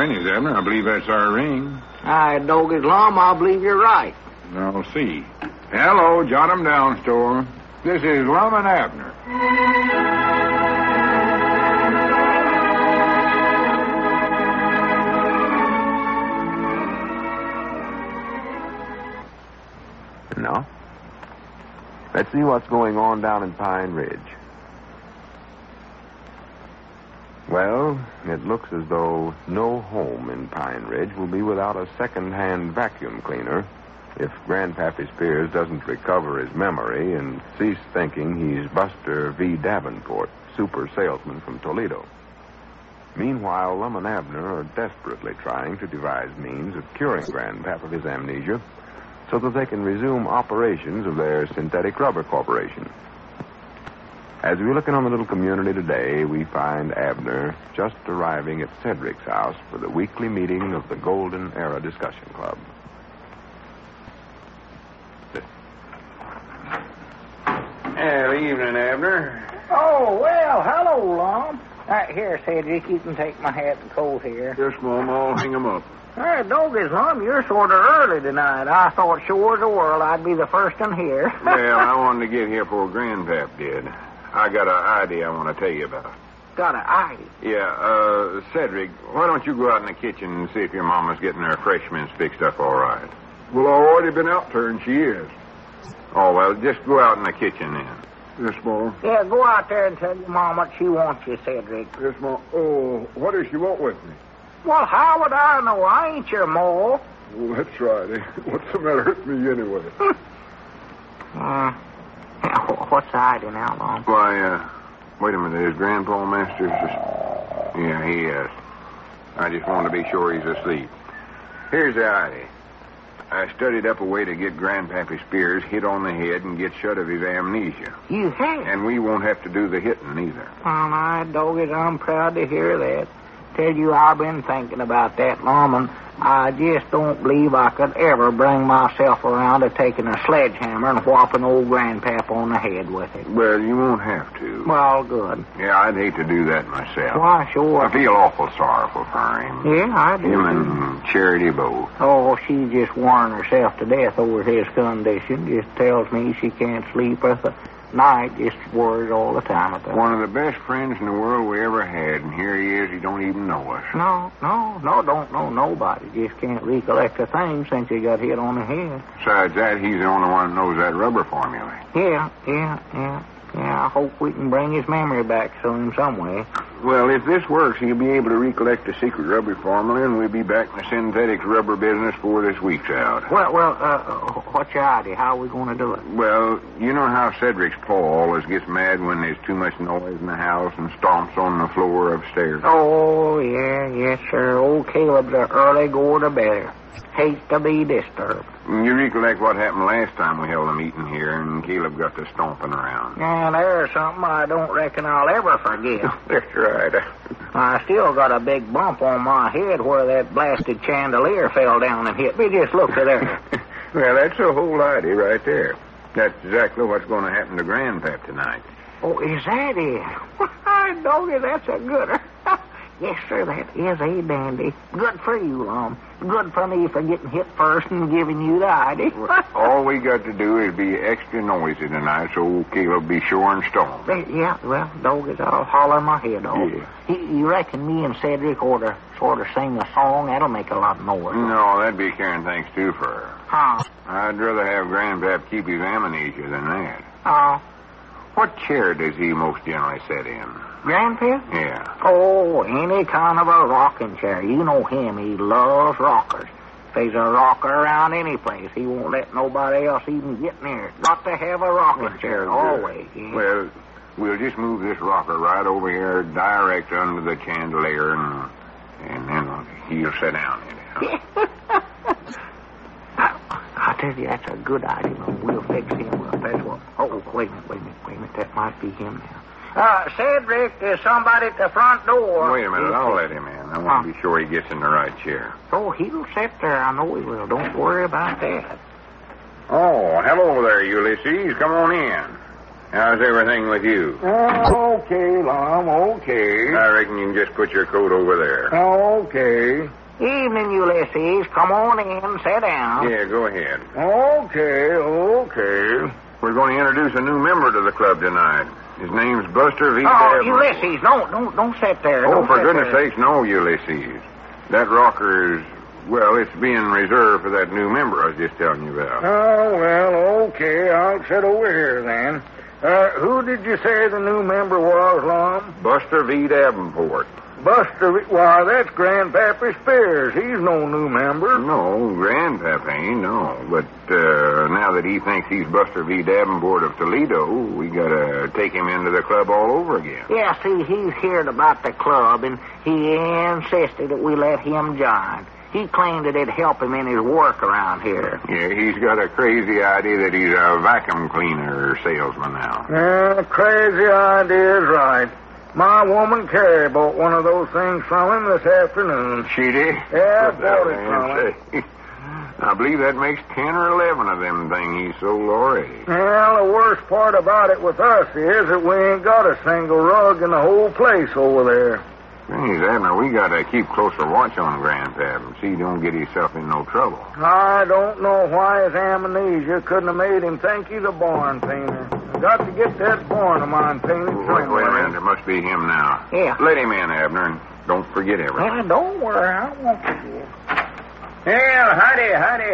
pennies, Abner. I believe that's our ring. Doggy's Lum, I believe you're right. I'll see. Hello, jot 'em down, store. This is Lum and Abner. No. Let's see what's going on down in Pine Ridge. Well, it looks as though no home in Pine Ridge will be without a second-hand vacuum cleaner if Grandpappy Spears doesn't recover his memory and cease thinking he's Buster V. Davenport, super salesman from Toledo. Meanwhile, Lum and Abner are desperately trying to devise means of curing Grandpap of his amnesia so that they can resume operations of their synthetic rubber corporation. As we look in on the little community today, we find Abner just arriving at Cedric's house for the weekly meeting of the Golden Era Discussion Club. Good evening, Abner. Oh, well, hello, Lum. Here, Cedric, you can take my hat and coat here. Yes, Mom, I'll hang 'em up. Doggy's Lum, you're sort of early tonight. I thought sure as the world I'd be the first in here. Well, I wanted to get here before Grandpap did. I got an idea I want to tell you about. Got an idea? Yeah, Cedric, why don't you go out in the kitchen and see if your mama's getting her freshmens fixed up all right? Well, I've already been out there, and she is. Oh, well, just go out in the kitchen then. Yes, Mom. Yeah, go out there and tell your mom what she wants you, Cedric. Yes, Mom. Oh, what does she want with me? Well, how would I know? I ain't your ma. Well, that's right. What's the matter with me anyway? What's the idea now, Lum? Why, wait a minute. Is Grandpa Masters... Yeah, he is. I just want to be sure he's asleep. Here's the idea. I studied up a way to get Grandpappy Spears hit on the head and get shut of his amnesia. You have? And we won't have to do the hitting either. Oh, my doggies, I'm proud to hear that. Tell you, I've been thinking about that, Lum, and I just don't believe I could ever bring myself around to taking a sledgehammer and whopping old Grandpap on the head with it. Well, you won't have to. Well, good. Yeah, I'd hate to do that myself. Why, sure. I feel awful sorrowful for him. Yeah, I do. Him and Charity both. Oh, she just worn herself to death over his condition. Just tells me she can't sleep at the night. Just worries all the time about One of the best friends in the world we ever had, and here he is, he don't even know us. No, don't know nobody. Just can't recollect a thing since he got hit on the head. Besides that, he's the only one that knows that rubber formula. Yeah, I hope we can bring his memory back soon some way. Well, if this works, he'll be able to recollect the secret rubber formula, and we'll be back in the synthetic rubber business before this week's out. Well, what's your idea? How are we going to do it? Well, you know how Cedric's pa always gets mad when there's too much noise in the house and stomps on the floor upstairs? Oh, yeah, yes, sir. Old Caleb's an early go-to-bed. Hates to be disturbed. You recollect what happened last time we held a meeting here and Caleb got to stomping around. Yeah, there's something I don't reckon I'll ever forget. That's right. I still got a big bump on my head where that blasted chandelier fell down and hit me. Just look at there. Well, that's the whole idea right there. That's exactly what's going to happen to Grandpap tonight. Oh, is that it? Why, doggy, that's a gooder. Yes, sir, that is a dandy. Good for you, Lum. Good for me for getting hit first and giving you the idea. All we got to do is be extra noisy tonight so old Caleb be sure and stoned. Yeah, well, doggies, I'll holler my head off. Yeah. You reckon me and Cedric ought to sort of sing a song? That'll make a lot of noise. No, that'd be carrying things too far. Huh? I'd rather have Grandpap keep his amnesia than that. Oh. What chair does he most generally sit in? Grandpap? Yeah. Oh, any kind of a rocking chair. You know him. He loves rockers. If there's a rocker around any place, he won't let nobody else even get near it. Got to have a rocking chair always. Yeah. Well, we'll just move this rocker right over here, direct under the chandelier, and then he'll sit down in it. I tell you, that's a good idea. We'll fix him up. That's what. Oh, wait a minute. That might be him now. Cedric, there's somebody at the front door. Wait a minute, I'll let him in. I want to be sure he gets in the right chair. Oh, he'll sit there. I know he will. Don't worry about that. Oh, hello there, Ulysses. Come on in. How's everything with you? Okay, Lum, okay. I reckon you can just put your coat over there. Okay. Evening, Ulysses. Come on in. Sit down. Yeah, go ahead. Okay. We're going to introduce a new member to the club tonight. His name's Buster V. Oh, Davenport. Ulysses, don't sit there. Oh, Don't for sit goodness there. sakes, no, Ulysses. That rocker is, well, it's being reserved for that new member I was just telling you about. Oh, well, okay. I'll sit over here then. Who did you say the new member was, Lum? Buster V. Davenport. Buster. Why, that's Grandpappy Spears. He's no new member. No, Grandpap ain't, no. But now that he thinks he's Buster V. Davenport of Toledo, we got to take him into the club all over again. Yeah, see, he's heard about the club, and he insisted that we let him join. He claimed that it'd help him in his work around here. Yeah, he's got a crazy idea that he's a vacuum cleaner salesman now. Crazy idea is right. My woman Carrie bought one of those things from him this afternoon. She did? Yeah, Put bought that it from him. say. I believe that makes 10 or 11 of them things he's sold already. Well, the worst part about it with us is that we ain't got a single rug in the whole place over there. Things, Abner, we got to keep closer watch on Grandpap and see he don't get himself in no trouble. I don't know why his amnesia couldn't have made him think he's a barn painter. Got to get that barn of mine painted Wait a minute, there must be him now. Yeah. Let him in, Abner, and don't forget everything. Don't worry, I won't forget. Well, howdy.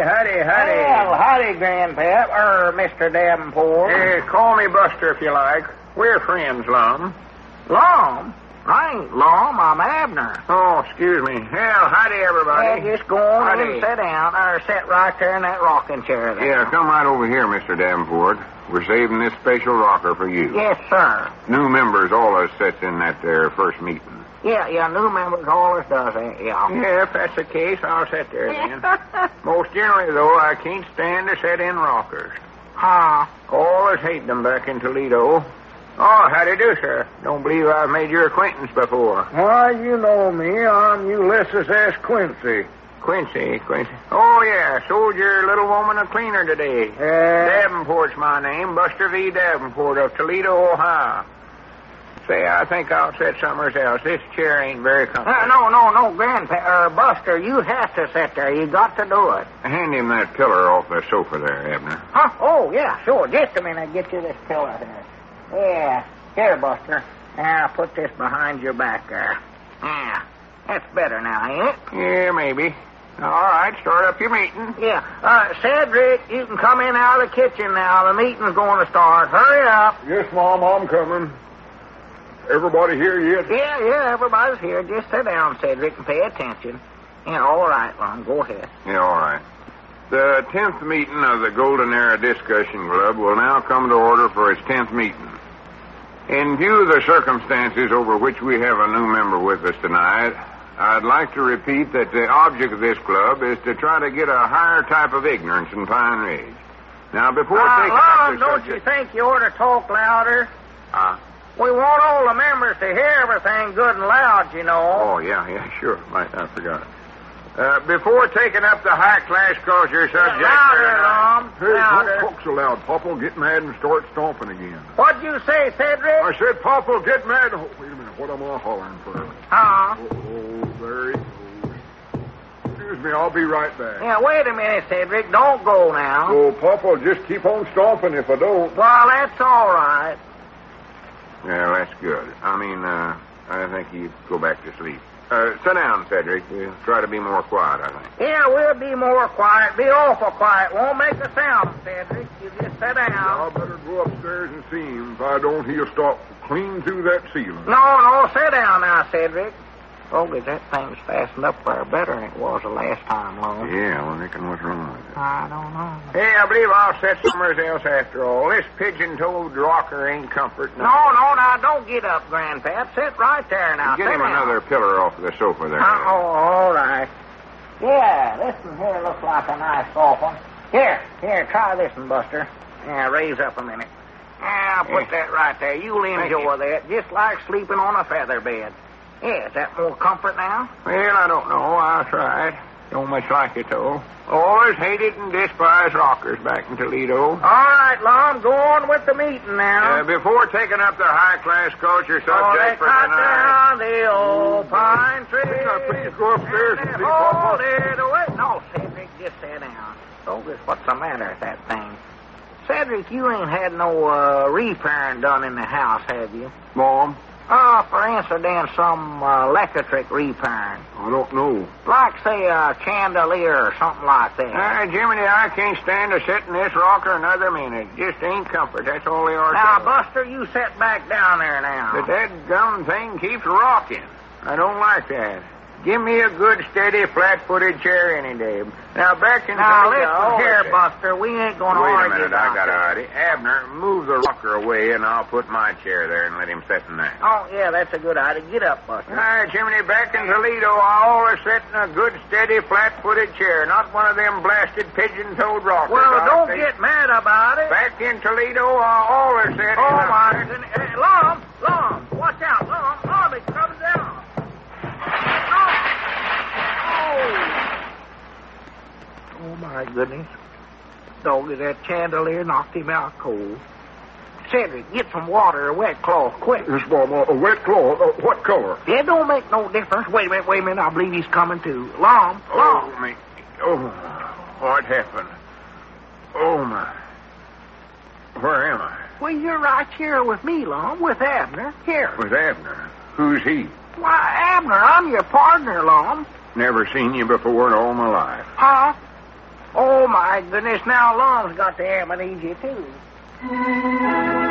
Well, howdy, Grandpap, Mr. Davenport. Call me Buster if you like. We're friends, Lum. Lum? I ain't Lum, I'm Abner. Oh, excuse me. Well, howdy, everybody. Yeah, just go on Howdy. and sit down, or sit right there in that rocking chair there. Yeah, come right over here, Mr. Davenport. We're saving this special rocker for you. Yes, sir. New members always sits in that there first meeting. Yeah, new members always does that, yeah. Yeah, if that's the case, I'll sit there then. Most generally, though, I can't stand to sit in rockers. Huh? Always hate them back in Toledo. Oh, how do you do, sir? Don't believe I've made your acquaintance before. Why, you know me. I'm Ulysses S. Quincy. Quincy. Oh, yeah, sold your little woman a cleaner today. Davenport's my name, Buster V. Davenport of Toledo, Ohio. Say, I think I'll sit somewhere else. This chair ain't very comfortable. No, Grandpa, Buster, you have to sit there. You got to do it. Hand him that pillar off the sofa there, Abner. Huh? Oh, yeah, sure. Just a minute. Get you this pillow here. Yeah. Here, Buster. Now, put this behind your back there. Yeah. That's better now, ain't it? Yeah, maybe. All right, start up your meeting. Yeah. Cedric, you can come in out of the kitchen now. The meeting's going to start. Hurry up. Yes, Mom, I'm coming. Everybody here yet? Yeah, everybody's here. Just sit down, Cedric, and pay attention. Yeah, all right, Lum. Go ahead. Yeah, all right. The 10th meeting of the Golden Era Discussion Club will now come to order for its 10th meeting. In view of the circumstances over which we have a new member with us tonight, I'd like to repeat that the object of this club is to try to get a higher type of ignorance in Pine Ridge. Now, before taking up Lum, the don't subject... you think you ought to talk louder? We want all the members to hear everything good and loud, you know. Oh, yeah, sure. I forgot it. Before taking up the high-class culture subject... Louder, Lum. Hey, Louder. don't talk so loud. Papa will get mad and start stomping again. What'd you say, Cedric? I said Papa will get mad. Oh, wait a minute. What am I hollering for? Oh, there he goes. Excuse me, I'll be right back. Yeah, wait a minute, Cedric. Don't go now. Oh, Papa will just keep on stomping if I don't. Well, that's all right. Yeah, that's good. I think you go back to sleep. Sit down, Cedric. We'll try to be more quiet, I think. Yeah, we'll be more quiet. Be awful quiet. Won't make a sound, Cedric. You just sit down. I better go upstairs and see him. If I don't, he'll stop clean through that ceiling. No, sit down now, Cedric. Oh, that thing's fastened up there better than it was the last time, Lum. Yeah, I reckon what's wrong with it? I don't know. Hey, I believe I'll sit somewhere else after all. This pigeon-toed rocker ain't comfort. No, now don't get up, Grandpap. Sit right there now. Get sit him down. another pillar off the sofa there. All right. Yeah, this one here looks like a nice soft one. Here, try this one, Buster. Yeah, raise up a minute. I'll put that right there. You'll enjoy that, just like sleeping on a feather bed. Yeah, is that more comfort now? Well, I don't know. I'll try it. Don't much like it, though. Always hated and despised rockers back in Toledo. All right, Lum, go on with the meeting now. Before taking up the high-class culture so they desperate cut tonight... down the old pine tree. Please go upstairs and see Hold Papa. it away. No, Cedric, just sit down. Dogus, what's the matter with that thing? Cedric, you ain't had no repairing done in the house, have you? Mom, For instance, some electric repairing. I don't know. Like, say, a chandelier or something like that. Jiminy, I can't stand to sit in this rocker another minute. Just ain't comfort. That's all they are. Now, Buster, you sit back down there now. But that gum thing keeps rocking. I don't like that. Give me a good, steady, flat-footed chair any day. Now, back in... Now, listen here, Buster. We ain't going to Wait a argue minute, I about got that. it. Abner, move the rocker away, and I'll put my chair there and let him sit in that. Oh, yeah, that's a good idea. Get up, Buster. Jiminy, back in Toledo, I always sit in a good, steady, flat-footed chair, not one of them blasted pigeon-toed rockers. Well, don't get mad about it. Back in Toledo, I always sit in Oh, a... my goodness. Hey, Lum, watch out, Lum, it comes down. Oh, my goodness. Doggy, that chandelier knocked him out cold. Cedric, get some water, a wet cloth, quick. Yes, Mom, a wet cloth. What color? It don't make no difference. Wait a minute. I believe he's coming too. Lum. What happened? Oh, my. Where am I? Well, you're right here with me, Lum, with Abner. Here. With Abner. Who's he? Why, Abner, I'm your partner, Lum. Never seen you before in all my life. Huh? Oh, my goodness. Now Lum's got the amnesia, too.